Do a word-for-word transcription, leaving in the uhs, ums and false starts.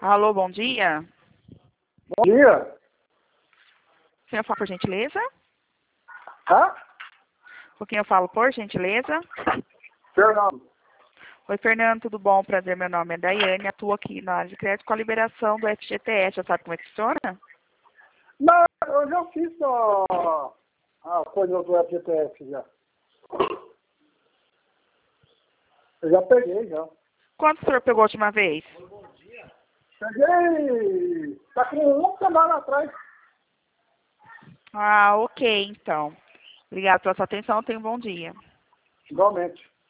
Alô, bom dia. Bom dia. Quem eu falo, por gentileza? Hã? Com quem eu falo, por gentileza? Fernando. Oi, Fernando, tudo bom? Prazer, meu nome é Daiane, atuo aqui na área de crédito com a liberação do F G T S. Já sabe como é que funciona? Não, eu já fiz a, a coisa do F G T S já. Eu já peguei já. Quanto o senhor pegou a última vez? Peguei. Tá com uma semana atrás. Ah, ok, então. Obrigada pela sua atenção, tenha um bom dia. Igualmente.